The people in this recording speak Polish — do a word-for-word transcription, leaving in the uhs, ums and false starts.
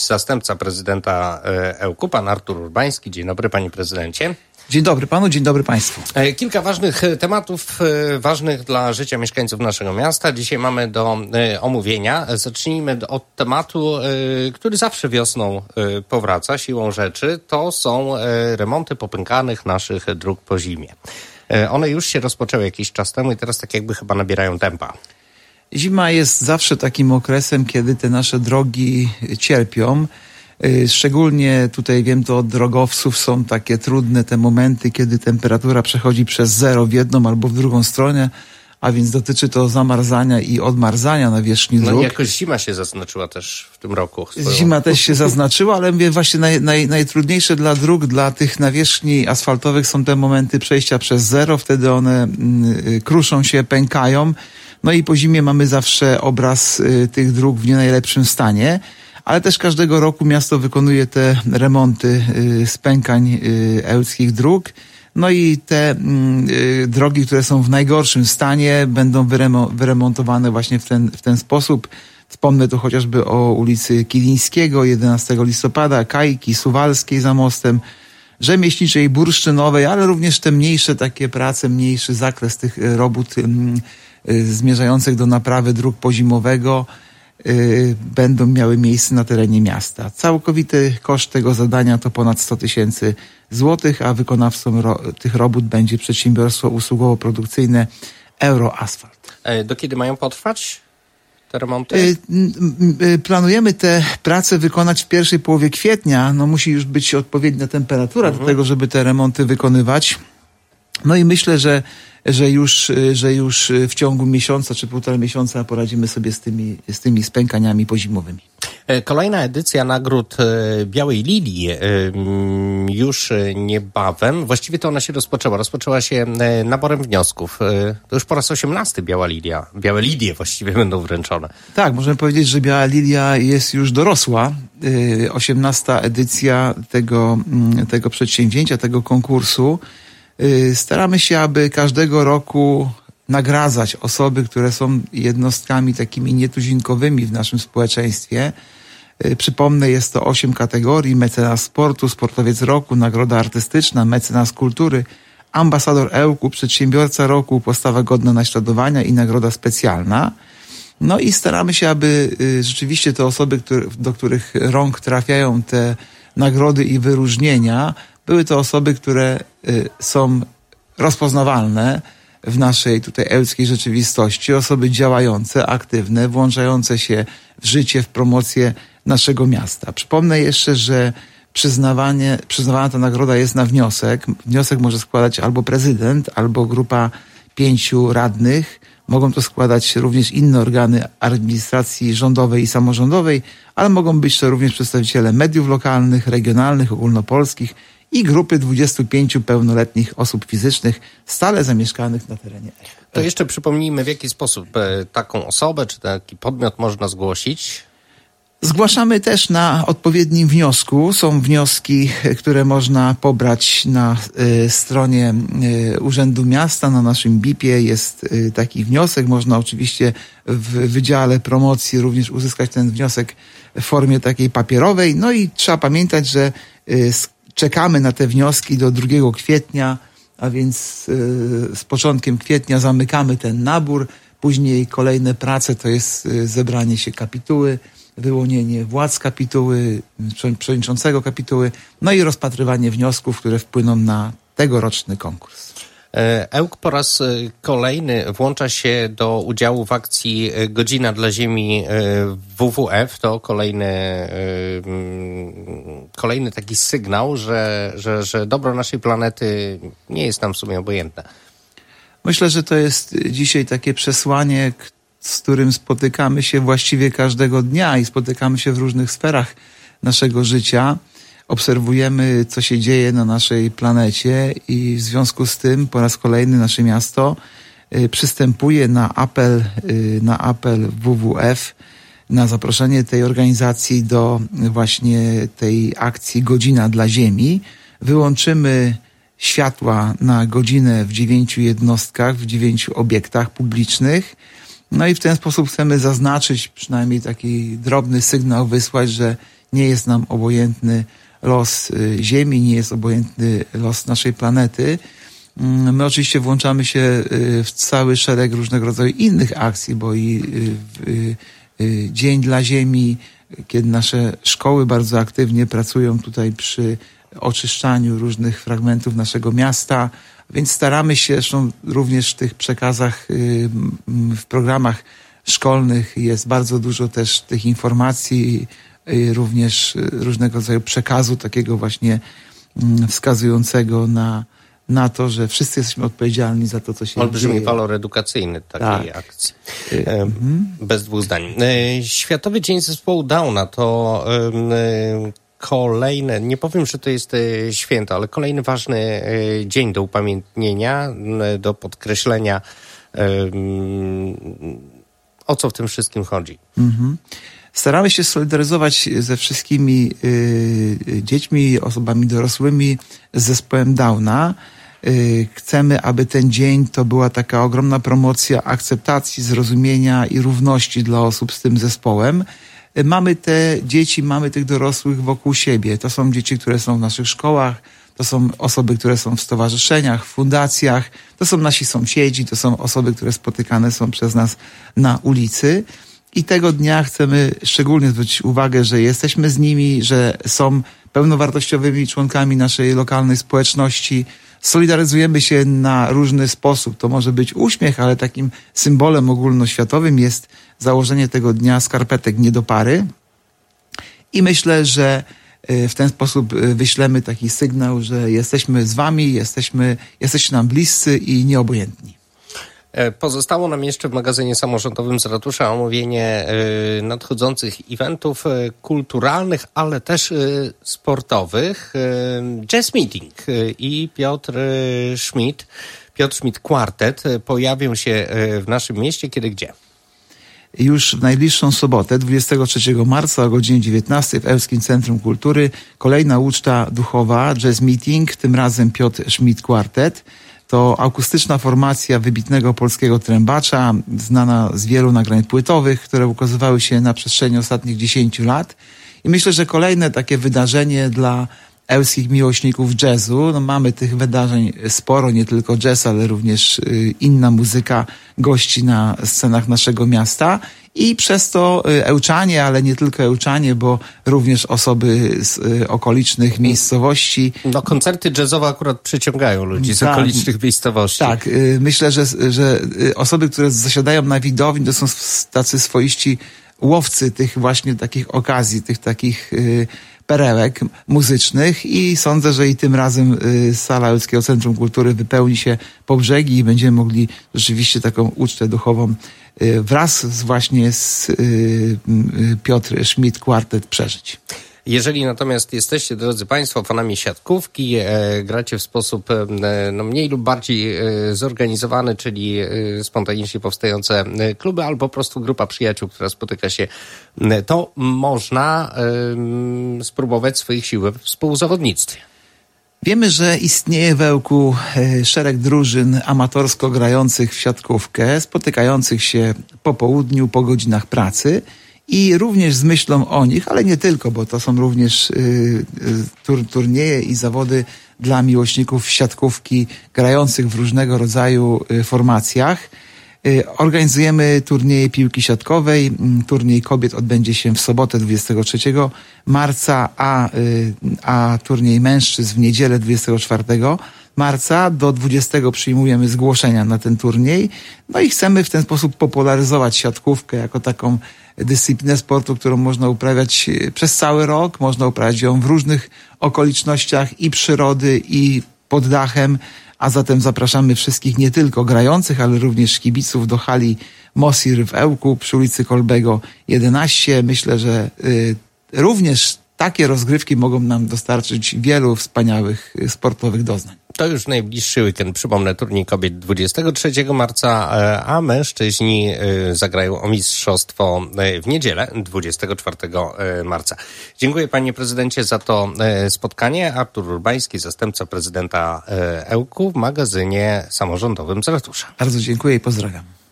Zastępca prezydenta Ełku, pan Artur Urbański. Dzień dobry, panie prezydencie. Dzień dobry panu, dzień dobry państwu. Kilka ważnych tematów, ważnych dla życia mieszkańców naszego miasta. Dzisiaj mamy do omówienia. Zacznijmy od tematu, który zawsze wiosną powraca siłą rzeczy. To są remonty popękanych naszych dróg po zimie. One już się rozpoczęły jakiś czas temu i teraz tak jakby chyba nabierają tempa. Zima jest zawsze takim okresem, kiedy te nasze drogi cierpią. Szczególnie tutaj wiem to od drogowców, są takie trudne te momenty, kiedy temperatura przechodzi przez zero w jedną albo w drugą stronę, a więc dotyczy to zamarzania i odmarzania nawierzchni dróg. No i jakoś zima się zaznaczyła też w tym roku. Swoją. Zima też się zaznaczyła, ale mówię właśnie naj, naj, najtrudniejsze dla dróg, dla tych nawierzchni asfaltowych są te momenty przejścia przez zero, wtedy one y, kruszą się, pękają. No i po zimie mamy zawsze obraz y, tych dróg w nie najlepszym stanie. Ale też każdego roku miasto wykonuje te remonty y, spękań y, ełckich dróg. No i te y, drogi, które są w najgorszym stanie, będą wyremo- wyremontowane właśnie w ten, w ten sposób. Wspomnę tu chociażby o ulicy Kilińskiego, jedenastego listopada, Kajki, Suwalskiej za mostem, Rzemieślniczej, Bursztynowej, ale również te mniejsze takie prace, mniejszy zakres tych robót y, y, zmierzających do naprawy dróg pozimowego y, będą miały miejsce na terenie miasta. Całkowity koszt tego zadania to ponad sto tysięcy złotych, a wykonawcą ro- tych robót będzie przedsiębiorstwo usługowo-produkcyjne Euroasfalt. Do kiedy mają potrwać te remonty? Y, y, planujemy te prace wykonać w pierwszej połowie kwietnia. No musi już być odpowiednia temperatura mhm. do tego, żeby te remonty wykonywać. No i myślę, że że już, że już w ciągu miesiąca czy półtora miesiąca poradzimy sobie z tymi, z tymi spękaniami pozimowymi. Kolejna edycja nagród Białej Lilii już niebawem. Właściwie to ona się rozpoczęła. Rozpoczęła się naborem wniosków. To już po raz osiemnasty Biała Lilia. Białe Lilie właściwie będą wręczone. Tak, możemy powiedzieć, że Biała Lilia jest już dorosła. osiemnasta edycja tego, tego przedsięwzięcia, tego konkursu. Staramy się, aby każdego roku nagradzać osoby, które są jednostkami takimi nietuzinkowymi w naszym społeczeństwie. Przypomnę, jest to osiem kategorii: mecenas sportu, sportowiec roku, nagroda artystyczna, mecenas kultury, ambasador Ełku, przedsiębiorca roku, postawa godna naśladowania i nagroda specjalna. No i staramy się, aby rzeczywiście te osoby, które, do których rąk trafiają te nagrody i wyróżnienia, były to osoby, które y, są rozpoznawalne w naszej tutaj ełckiej rzeczywistości, osoby działające, aktywne, włączające się w życie, w promocję naszego miasta. Przypomnę jeszcze, że przyznawanie, przyznawana ta nagroda jest na wniosek. Wniosek może składać albo prezydent, albo grupa pięciu radnych. Mogą to składać również inne organy administracji rządowej i samorządowej, ale mogą być to również przedstawiciele mediów lokalnych, regionalnych, ogólnopolskich i grupy dwudziestu pięciu pełnoletnich osób fizycznych stale zamieszkanych na terenie. To jeszcze przypomnijmy, w jaki sposób taką osobę czy taki podmiot można zgłosić. Zgłaszamy też na odpowiednim wniosku. Są wnioski, które można pobrać na y, stronie y, Urzędu Miasta, na naszym B I P-ie jest y, taki wniosek. Można oczywiście w Wydziale Promocji również uzyskać ten wniosek w formie takiej papierowej. No i trzeba pamiętać, że y, czekamy na te wnioski do drugiego kwietnia, a więc y, z początkiem kwietnia zamykamy ten nabór. Później kolejne prace to jest y, zebranie się kapituły, wyłonienie władz kapituły, przewodniczącego kapituły, no i rozpatrywanie wniosków, które wpłyną na tegoroczny konkurs. Ełk po raz kolejny włącza się do udziału w akcji Godzina dla Ziemi W W F. To kolejny, kolejny taki sygnał, że, że, że dobro naszej planety nie jest nam w sumie obojętne. Myślę, że to jest dzisiaj takie przesłanie, z którym spotykamy się właściwie każdego dnia i spotykamy się w różnych sferach naszego życia. Obserwujemy, co się dzieje na naszej planecie i w związku z tym po raz kolejny nasze miasto y, przystępuje na apel, y, na apel W W F, na zaproszenie tej organizacji do właśnie tej akcji Godzina dla Ziemi. Wyłączymy światła na godzinę w dziewięciu jednostkach, w dziewięciu obiektach publicznych. No i w ten sposób chcemy zaznaczyć, przynajmniej taki drobny sygnał wysłać, że nie jest nam obojętny los Ziemi, nie jest obojętny los naszej planety. My oczywiście włączamy się w cały szereg różnego rodzaju innych akcji, bo i Dzień dla Ziemi, kiedy nasze szkoły bardzo aktywnie pracują tutaj przy oczyszczaniu różnych fragmentów naszego miasta, więc staramy się, zresztą również w tych przekazach, w programach szkolnych jest bardzo dużo też tych informacji, również różnego rodzaju przekazu takiego właśnie wskazującego na, na to, że wszyscy jesteśmy odpowiedzialni za to, co się Olbrzymi dzieje. walor edukacyjny takiej tak. akcji. E, mhm. Bez dwóch zdań. E, Światowy Dzień Zespołu Downa to e, kolejne, nie powiem, że to jest e, święto, ale kolejny ważny e, dzień do upamiętnienia, e, do podkreślenia, e, o co w tym wszystkim chodzi. Mhm. Staramy się solidaryzować ze wszystkimi y, dziećmi, osobami dorosłymi z zespołem Downa. Y, chcemy, aby ten dzień to była taka ogromna promocja akceptacji, zrozumienia i równości dla osób z tym zespołem. Y, mamy te dzieci, mamy tych dorosłych wokół siebie. To są dzieci, które są w naszych szkołach, to są osoby, które są w stowarzyszeniach, w fundacjach, to są nasi sąsiedzi, to są osoby, które spotykane są przez nas na ulicy. I tego dnia chcemy szczególnie zwrócić uwagę, że jesteśmy z nimi, że są pełnowartościowymi członkami naszej lokalnej społeczności. Solidaryzujemy się na różny sposób. To może być uśmiech, ale takim symbolem ogólnoświatowym jest założenie tego dnia skarpetek nie do pary. I myślę, że w ten sposób wyślemy taki sygnał, że jesteśmy z wami, jesteśmy, jesteście nam bliscy i nieobojętni. Pozostało nam jeszcze w magazynie samorządowym z ratusza omówienie nadchodzących eventów kulturalnych, ale też sportowych. Jazz Meeting i Piotr Schmidt, Piotr Schmidt Quartet pojawią się w naszym mieście. Kiedy, gdzie? Już w najbliższą sobotę, dwudziestego trzeciego marca o godzinie dziewiętnastej w Ełskim Centrum Kultury kolejna uczta duchowa, Jazz Meeting, tym razem Piotr Schmidt Quartet. To akustyczna formacja wybitnego polskiego trębacza, znana z wielu nagrań płytowych, które ukazywały się na przestrzeni ostatnich dziesięciu lat. I myślę, że kolejne takie wydarzenie dla ełskich miłośników jazzu. No, mamy tych wydarzeń sporo, nie tylko jazz, ale również y, inna muzyka gości na scenach naszego miasta. I przez to Ełczanie, ale nie tylko Ełczanie, bo również osoby z y, okolicznych miejscowości. No koncerty jazzowe akurat przyciągają ludzi z tak, okolicznych miejscowości. Tak, y, myślę, że, że osoby, które zasiadają na widowni, to są tacy swoiści łowcy tych właśnie takich okazji, tych takich y, perełek muzycznych i sądzę, że i tym razem y, sala Ełckiego Centrum Kultury wypełni się po brzegi i będziemy mogli rzeczywiście taką ucztę duchową y, wraz z właśnie z y, y, Piotr Schmidt Quartet przeżyć. Jeżeli natomiast jesteście, drodzy Państwo, fanami siatkówki, e, gracie w sposób e, no, mniej lub bardziej e, zorganizowany, czyli e, spontanicznie powstające e, kluby, albo po prostu grupa przyjaciół, która spotyka się, e, to można e, spróbować swoich sił w współzawodnictwie. Wiemy, że istnieje w Ełku e, szereg drużyn amatorsko grających w siatkówkę, spotykających się po południu, po godzinach pracy. I również z myślą o nich, ale nie tylko, bo to są również y, y, tur, turnieje i zawody dla miłośników siatkówki grających w różnego rodzaju y, formacjach. Y, organizujemy turnieje piłki siatkowej. Y, turniej kobiet odbędzie się w sobotę dwudziestego trzeciego marca, a, y, a turniej mężczyzn w niedzielę dwudziestego czwartego marca. Do dwudziestego przyjmujemy zgłoszenia na ten turniej. No i chcemy w ten sposób popularyzować siatkówkę jako taką dyscyplinę sportu, którą można uprawiać przez cały rok. Można uprawiać ją w różnych okolicznościach i przyrody, i pod dachem. A zatem zapraszamy wszystkich nie tylko grających, ale również kibiców do hali Mosir w Ełku przy ulicy Kolbego jedenaście. Myślę, że y, również takie rozgrywki mogą nam dostarczyć wielu wspaniałych sportowych doznań. To już najbliższy weekend, przypomnę, turniej kobiet dwudziestego trzeciego marca, a mężczyźni zagrają o mistrzostwo w niedzielę dwudziestego czwartego marca. Dziękuję panie prezydencie za to spotkanie. Artur Urbański, zastępca prezydenta Ełku w magazynie samorządowym z ratusza. Bardzo dziękuję i pozdrawiam.